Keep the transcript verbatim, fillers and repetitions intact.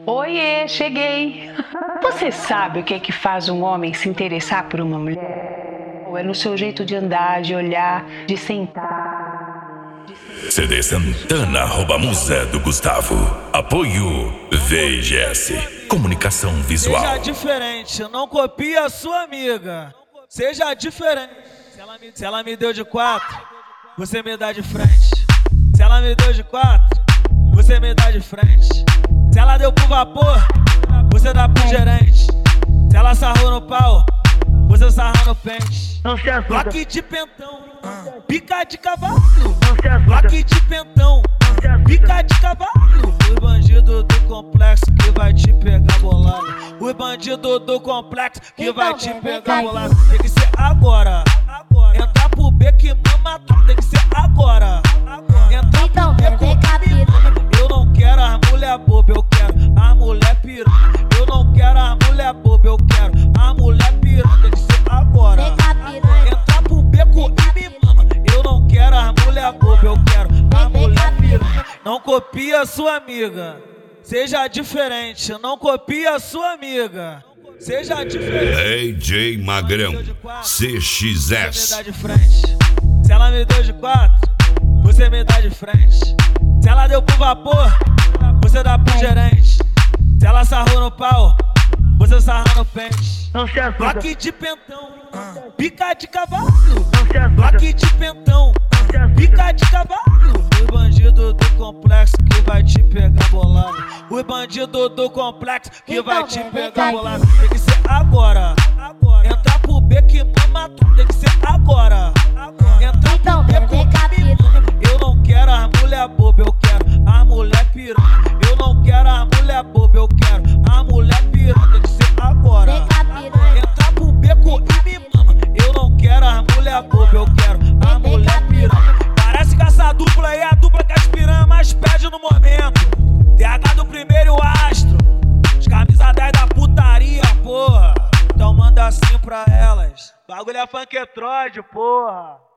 Oiê, cheguei. Você sabe o que é que faz um homem se interessar por uma mulher? Ou é no seu jeito de andar, de olhar, de sentar? C D Santana rouba musa do Gustavo. Apoio V G S. Comunicação visual. Seja diferente, não copie a sua amiga. Seja diferente. Se ela me, se ela me deu de quatro, você me dá de frente. Se ela me deu de quatro, você me dá de frente. Se ela deu pro vapor, você dá pro gerente. Se ela sarrou no pau, você sarra no pente. Bloque de pentão, pica de cavalo. Bloque de pentão, pica de cavalo. Os bandidos do complexo que vai te pegar bolado. Os bandidos do complexo que vai te pegar bolado. Tem que ser agora. Entrar pro beco e mama tudo. Tem que ser agora. Entrar pro beco e mama. Eu não quero as mulher boba, eu quero a mulher piranha. Eu não quero as mulher boba, eu quero a mulher piranha. Tem que ser agora. Entrar pro beco e me mama. Eu não quero as mulher boba, eu quero a mulher piranha. Não copia a sua amiga. Seja diferente, não copia a sua amiga. Seja diferente. D J Magrão, C X S. Você me dá de frente. Se ela me deu de quatro, você me dá de frente. Se ela deu pro vapor, você dá pro gerente. Se ela sarrou no pau, você sarra no pente. Bloque de pentão, pica de cavalo. Bloque de pentão, pica de cavalo. Os bandidos do complexo que vai te pegar bolado. Os bandidos do complexo que vai te pegar bolado. Tem que ser agora. Entrar pro beco e mama tudo. Tem que ser agora. Entrar pro beco e me mama. Eu não quero as mulher boba, eu quero a mulher piranha. Eu não quero as mulher boba, eu quero a mulher piranha. Tem que ser agora. Entrar pro beco e me mama. Eu não quero as mulher boba, eu quero a mulher piranha. Parece que essa dupla aí é a dupla que as piranhas mais pedem no momento. T H do primeiro e o Astro. Os camisa dez da putaria, porra. Então manda assim pra elas. Bagulho é funketrode, porra.